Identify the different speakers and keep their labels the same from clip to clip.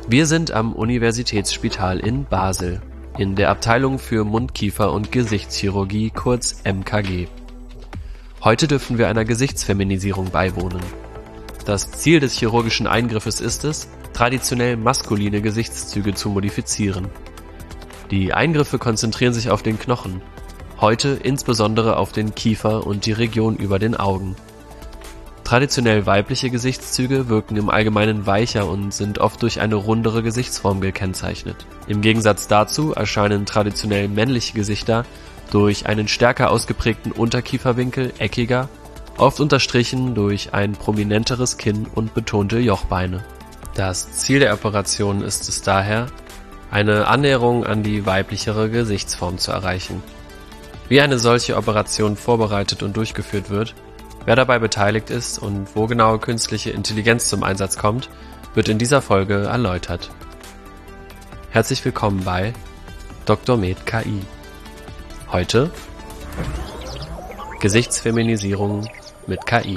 Speaker 1: Wir sind am Universitätsspital in Basel, in der Abteilung für Mund-, Kiefer- und Gesichtschirurgie, kurz MKG. Heute dürfen wir einer Gesichtsfeminisierung beiwohnen. Das Ziel des chirurgischen Eingriffes ist es, traditionell maskuline Gesichtszüge zu modifizieren. Die Eingriffe konzentrieren sich auf den Knochen, heute insbesondere auf den Kiefer und die Region über den Augen. Traditionell weibliche Gesichtszüge wirken im Allgemeinen weicher und sind oft durch eine rundere Gesichtsform gekennzeichnet. Im Gegensatz dazu erscheinen traditionell männliche Gesichter durch einen stärker ausgeprägten Unterkieferwinkel, eckiger, oft unterstrichen durch ein prominenteres Kinn und betonte Jochbeine. Das Ziel der Operation ist es daher, eine Annäherung an die weiblichere Gesichtsform zu erreichen. Wie eine solche Operation vorbereitet und durchgeführt wird, wer dabei beteiligt ist und wo genau künstliche Intelligenz zum Einsatz kommt, wird in dieser Folge erläutert. Herzlich willkommen bei Dr. Med KI. Heute Gesichtsfeminisierung mit KI.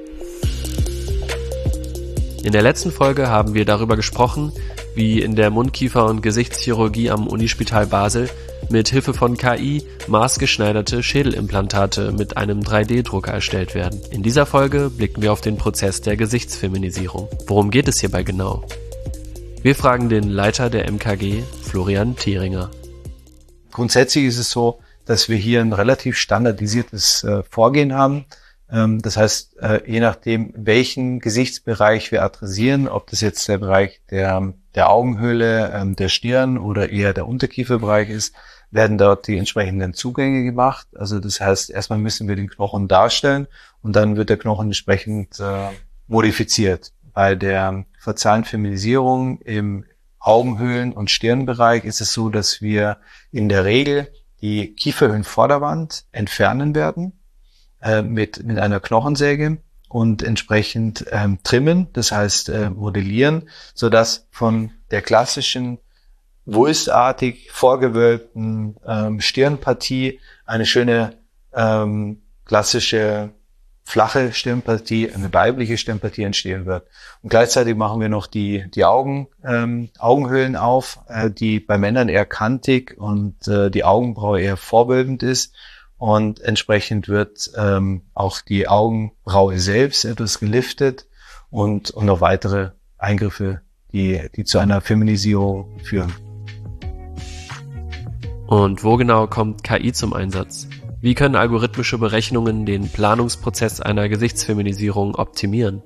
Speaker 1: In der letzten Folge haben wir darüber gesprochen, wie in der Mund-, Kiefer- und Gesichtschirurgie am Unispital Basel mit Hilfe von KI maßgeschneiderte Schädelimplantate mit einem 3D-Drucker erstellt werden. In dieser Folge blicken wir auf den Prozess der Gesichtsfeminisierung. Worum geht es hierbei genau? Wir fragen den Leiter der MKG, Florian Theringer.
Speaker 2: Grundsätzlich ist es so, dass wir hier ein relativ standardisiertes Vorgehen haben. Das heißt, je nachdem, welchen Gesichtsbereich wir adressieren, ob das jetzt der Bereich der Augenhöhle, der Stirn oder eher der Unterkieferbereich ist, werden dort die entsprechenden Zugänge gemacht. Also das heißt, erstmal müssen wir den Knochen darstellen und dann wird der Knochen entsprechend modifiziert. Bei der verzahnen Feminisierung im Augenhöhlen- und Stirnbereich ist es so, dass wir in der Regel die Kieferhöhlenvorderwand entfernen werden mit einer Knochensäge und entsprechend trimmen, das heißt modellieren, sodass von der klassischen wulstartig vorgewölbten Stirnpartie eine schöne klassische flache Stirnpartie, eine weibliche Stirnpartie entstehen wird. Und gleichzeitig machen wir noch die Augenhöhlen auf, die bei Männern eher kantig und die Augenbraue eher vorwölbend ist. Und entsprechend wird auch die Augenbraue selbst etwas geliftet und noch weitere Eingriffe, die zu einer Feminisierung führen.
Speaker 1: Und wo genau kommt KI zum Einsatz? Wie können algorithmische Berechnungen den Planungsprozess einer Gesichtsfeminisierung optimieren?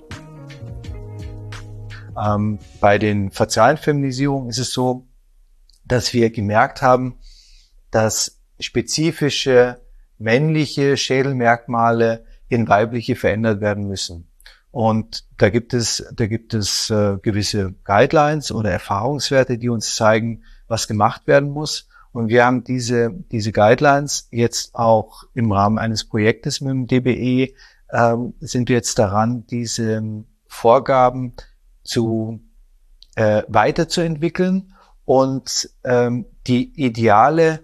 Speaker 2: Bei den fazialen Feminisierungen ist es so, dass wir gemerkt haben, dass spezifische männliche Schädelmerkmale in weibliche verändert werden müssen. Und da gibt es gewisse Guidelines oder Erfahrungswerte, die uns zeigen, was gemacht werden muss. Und wir haben diese Guidelines jetzt auch im Rahmen eines Projektes mit dem DBE, sind wir jetzt daran, diese Vorgaben weiterzuentwickeln und die ideale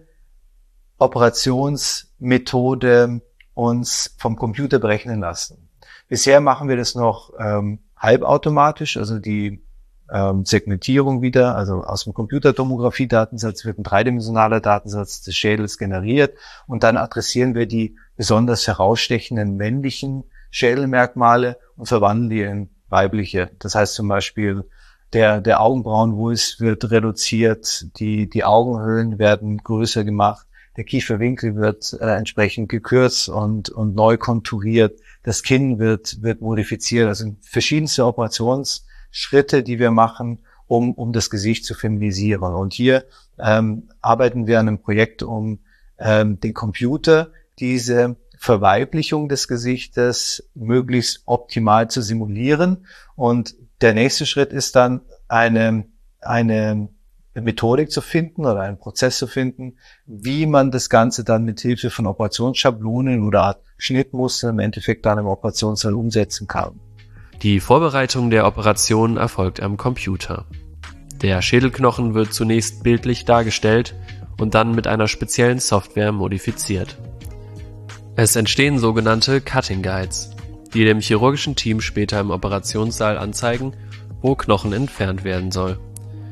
Speaker 2: Operationsmethode uns vom Computer berechnen lassen. Bisher machen wir das noch halbautomatisch, also die Segmentierung wieder, also aus dem Computertomographie-Datensatz wird ein dreidimensionaler Datensatz des Schädels generiert und dann adressieren wir die besonders herausstechenden männlichen Schädelmerkmale und verwandeln die in weibliche. Das heißt zum Beispiel, der Augenbrauenwulst wird reduziert, die Augenhöhlen werden größer gemacht, der Kieferwinkel wird entsprechend gekürzt und neu konturiert, das Kinn wird modifiziert, also verschiedenste Operationsschritte, die wir machen, um das Gesicht zu feminisieren. Und hier arbeiten wir an einem Projekt, um den Computer diese Verweiblichung des Gesichtes möglichst optimal zu simulieren. Und der nächste Schritt ist dann eine Methodik zu finden oder einen Prozess zu finden, wie man das Ganze dann mit Hilfe von Operationsschablonen oder Art Schnittmuster im Endeffekt dann im Operationssaal umsetzen kann.
Speaker 1: Die Vorbereitung der Operation erfolgt am Computer. Der Schädelknochen wird zunächst bildlich dargestellt und dann mit einer speziellen Software modifiziert. Es entstehen sogenannte Cutting Guides, die dem chirurgischen Team später im Operationssaal anzeigen, wo Knochen entfernt werden soll.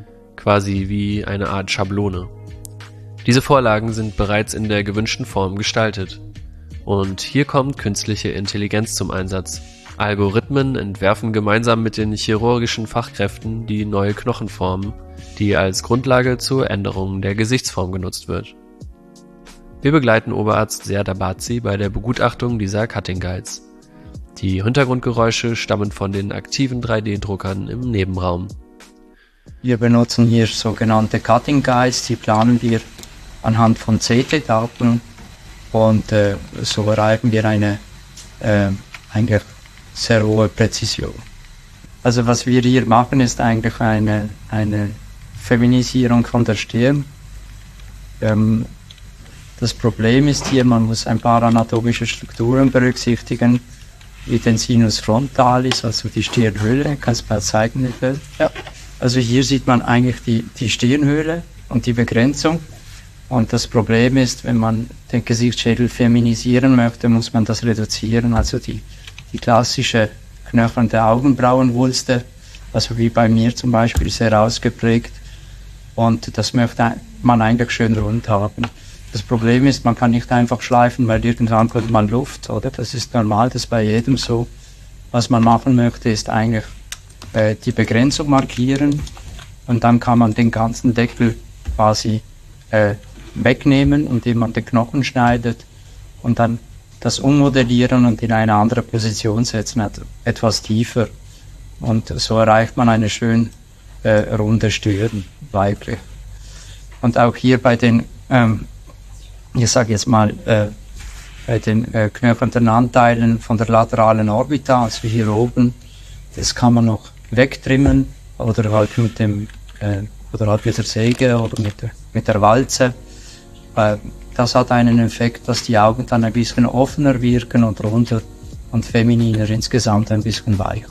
Speaker 1: quasi wie eine Art Schablone. Diese Vorlagen sind bereits in der gewünschten Form gestaltet. Und hier kommt künstliche Intelligenz zum Einsatz. Algorithmen entwerfen gemeinsam mit den chirurgischen Fachkräften die neue Knochenform, die als Grundlage zur Änderung der Gesichtsform genutzt wird. Wir begleiten Oberarzt Serdar Bazi bei der Begutachtung dieser Cutting Guides. Die Hintergrundgeräusche stammen von den aktiven 3D-Druckern im Nebenraum.
Speaker 3: Wir benutzen hier sogenannte Cutting Guides, die planen wir anhand von CT-Daten und so erreichen wir eine eigentlich sehr hohe Präzision. Also was wir hier machen, ist eigentlich eine Feminisierung von der Stirn. Das Problem ist hier, man muss ein paar anatomische Strukturen berücksichtigen, wie den Sinus frontalis, also die Stirnhöhle. Kannst du mal zeigen? Ja. Also hier sieht man eigentlich die Stirnhöhle und die Begrenzung. Und das Problem ist, wenn man den Gesichtsschädel feminisieren möchte, muss man das reduzieren. Also die klassische knöcherne Augenbrauenwulste, also wie bei mir zum Beispiel, sehr ausgeprägt. Und das möchte man eigentlich schön rund haben. Das Problem ist, man kann nicht einfach schleifen, weil irgendwann kommt man Luft, oder? Das ist normal, das ist bei jedem so. Was man machen möchte, ist eigentlich die Begrenzung markieren und dann kann man den ganzen Deckel quasi wegnehmen, indem man den Knochen schneidet und dann das ummodellieren und in eine andere Position setzen, etwas tiefer. Und so erreicht man eine schön runde Stirn, weiblich. Und auch hier bei den ich sage jetzt mal, bei den knöchernen Anteilen von der lateralen Orbita, also hier oben, das kann man noch wegtrimmen oder halt mit dem oder halt mit der Säge oder mit der Walze. Das hat einen Effekt, dass die Augen dann ein bisschen offener wirken und runder und femininer, insgesamt ein bisschen weicher.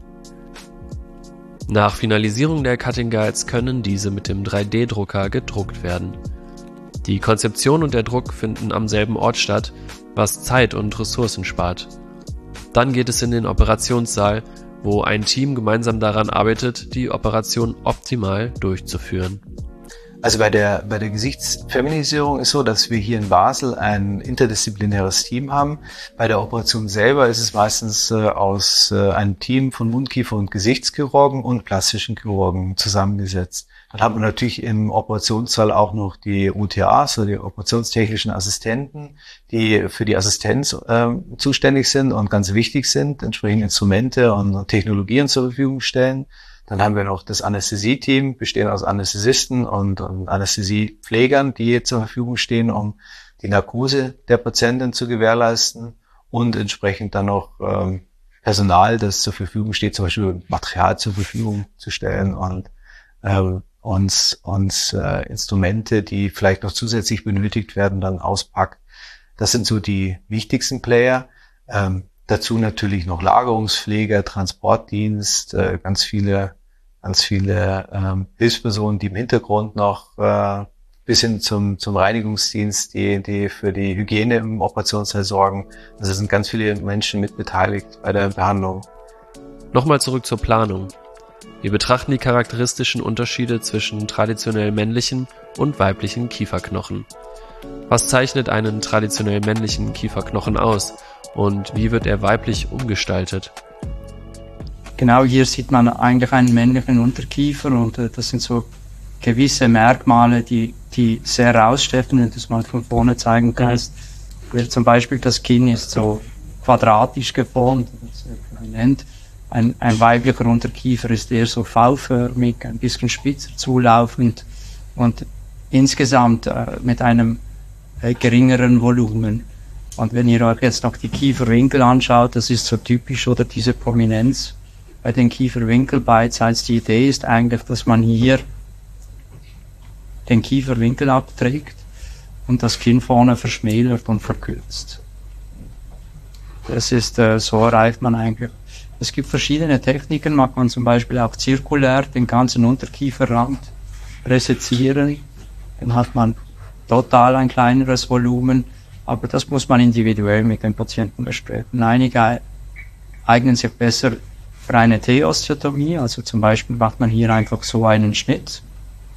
Speaker 1: Nach Finalisierung der Cutting Guides können diese mit dem 3D-Drucker gedruckt werden. Die Konzeption und der Druck finden am selben Ort statt, was Zeit und Ressourcen spart. Dann geht es in den Operationssaal, wo ein Team gemeinsam daran arbeitet, die Operation optimal durchzuführen.
Speaker 2: Also bei der Gesichtsfeminisierung ist so, dass wir hier in Basel ein interdisziplinäres Team haben. Bei der Operation selber ist es meistens aus einem Team von Mundkiefer- und Gesichtschirurgen und plastischen Chirurgen zusammengesetzt. Dann hat man natürlich im Operationssaal auch noch die UTAs, also die operationstechnischen Assistenten, die für die Assistenz zuständig sind und ganz wichtig sind, entsprechend Instrumente und Technologien zur Verfügung stellen. Dann haben wir noch das Anästhesie-Team, bestehend aus Anästhesisten und Anästhesiepflegern, die zur Verfügung stehen, um die Narkose der Patientin zu gewährleisten und entsprechend dann noch Personal, das zur Verfügung steht, zum Beispiel Material zur Verfügung zu stellen und uns Instrumente, die vielleicht noch zusätzlich benötigt werden, dann auspackt. Das sind so die wichtigsten Player. Dazu natürlich noch Lagerungspfleger, Transportdienst, ganz viele Hilfspersonen, die im Hintergrund noch bis hin zum Reinigungsdienst, die für die Hygiene im Operationssaal sorgen. Also es sind ganz viele Menschen mit beteiligt bei der Behandlung.
Speaker 1: Nochmal zurück zur Planung. Wir betrachten die charakteristischen Unterschiede zwischen traditionell männlichen und weiblichen Kieferknochen. Was zeichnet einen traditionell männlichen Kieferknochen aus und wie wird er weiblich umgestaltet?
Speaker 3: Genau, hier sieht man eigentlich einen männlichen Unterkiefer und das sind so gewisse Merkmale, die sehr rausstechen, wenn du es mal von vorne zeigen kannst. Zum Beispiel das Kinn ist so quadratisch geformt, das ist sehr prominent. Ein weiblicher Unterkiefer ist eher so V-förmig, ein bisschen spitzer zulaufend und insgesamt mit einem geringeren Volumen. Und wenn ihr euch jetzt noch die Kieferwinkel anschaut, das ist so typisch, oder diese Prominenz bei den Kieferwinkel-Beidseits. Die Idee ist eigentlich, dass man hier den Kieferwinkel abträgt und das Kinn vorne verschmälert und verkürzt. Das ist, so erreicht man eigentlich. Es gibt verschiedene Techniken, man kann zum Beispiel auch zirkulär den ganzen Unterkieferrand resezieren. Dann hat man total ein kleineres Volumen, aber das muss man individuell mit dem Patienten besprechen. Einige eignen sich besser für eine T-Osteotomie, also zum Beispiel macht man hier einfach so einen Schnitt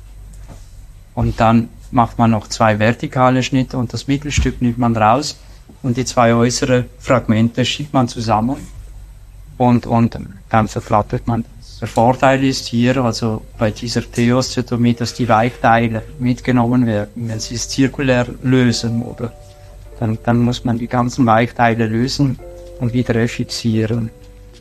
Speaker 3: Und dann macht man noch 2 vertikale Schnitte und das Mittelstück nimmt man raus und die 2 äußeren Fragmente schiebt man zusammen und dann verflattert man das. Der Vorteil ist hier, also bei dieser T-Osteotomie, dass die Weichteile mitgenommen werden. Wenn Sie es zirkulär lösen, oder dann muss man die ganzen Weichteile lösen und wieder refixieren.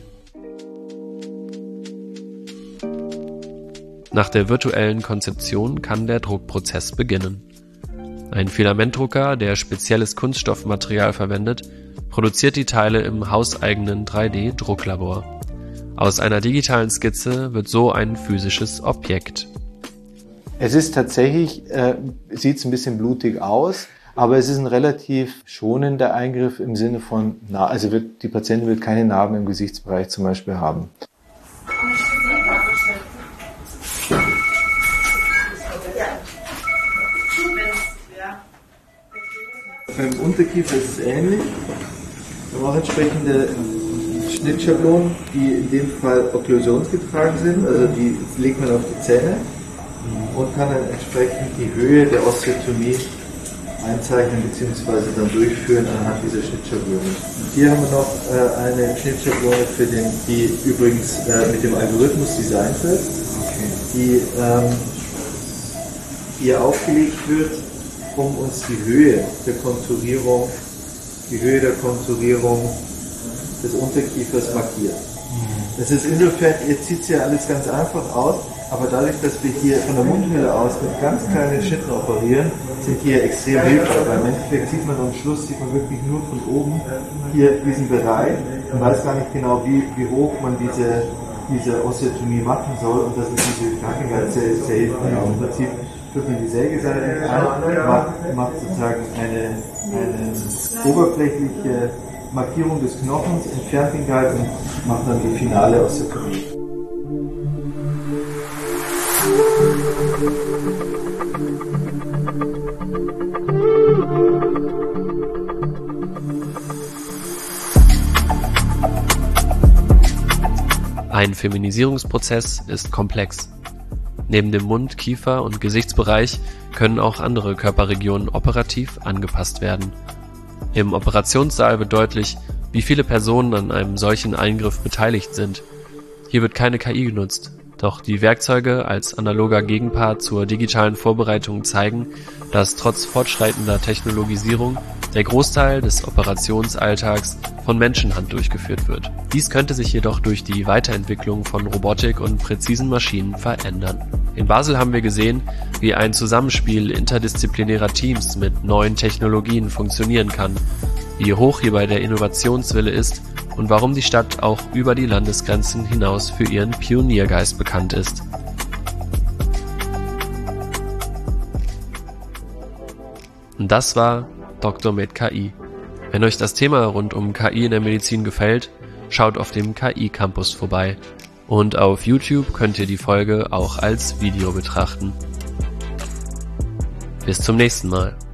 Speaker 1: Nach der virtuellen Konzeption kann der Druckprozess beginnen. Ein Filamentdrucker, der spezielles Kunststoffmaterial verwendet, produziert die Teile im hauseigenen 3D-Drucklabor. Aus einer digitalen Skizze wird so ein physisches Objekt.
Speaker 2: Es ist tatsächlich, sieht es ein bisschen blutig aus, aber es ist ein relativ schonender Eingriff im Sinne von, also die Patientin wird keine Narben im Gesichtsbereich zum Beispiel haben. Beim Unterkiefer ist es ähnlich. Wir haben auch entsprechende Schnittschablonen, die in dem Fall okklusionsgetragen sind, also die legt man auf die Zähne und kann dann entsprechend die Höhe der Osteotomie einzeichnen bzw. dann durchführen anhand dieser Schnittschablonen. Hier haben wir noch eine Schnittschablone die übrigens mit dem Algorithmus designt wird, die hier aufgelegt wird, um uns die Höhe der Konturierung des Unterkiefers markiert. Das ist insofern, jetzt sieht es ja alles ganz einfach aus, aber dadurch, dass wir hier von der Mundhöhle aus mit ganz kleinen Schnitten operieren, sind hier extrem hilfreich, weil im Endeffekt sieht man am Schluss wirklich nur von oben hier diesen Bereich und weiß gar nicht genau, wie hoch man diese Osteotomie machen soll, und das ist diese Knackigkeit sehr, sehr hilfreich. Im Prinzip führt man die Sägeseitig ein, macht sozusagen eine oberflächliche Markierung des Knochens, entfernt den Galgen und macht dann die finale Osteotomie.
Speaker 1: Ein Feminisierungsprozess ist komplex. Neben dem Mund-, Kiefer- und Gesichtsbereich können auch andere Körperregionen operativ angepasst werden. Im Operationssaal wird deutlich, wie viele Personen an einem solchen Eingriff beteiligt sind. Hier wird keine KI genutzt, doch die Werkzeuge als analoger Gegenpart zur digitalen Vorbereitung zeigen, dass trotz fortschreitender Technologisierung der Großteil des Operationsalltags von Menschenhand durchgeführt wird. Dies könnte sich jedoch durch die Weiterentwicklung von Robotik und präzisen Maschinen verändern. In Basel haben wir gesehen, wie ein Zusammenspiel interdisziplinärer Teams mit neuen Technologien funktionieren kann, wie hoch hierbei der Innovationswille ist und warum die Stadt auch über die Landesgrenzen hinaus für ihren Pioniergeist bekannt ist. Und das war Dr. med KI. Wenn euch das Thema rund um KI in der Medizin gefällt, schaut auf dem KI-Campus vorbei. Und auf YouTube könnt ihr die Folge auch als Video betrachten. Bis zum nächsten Mal.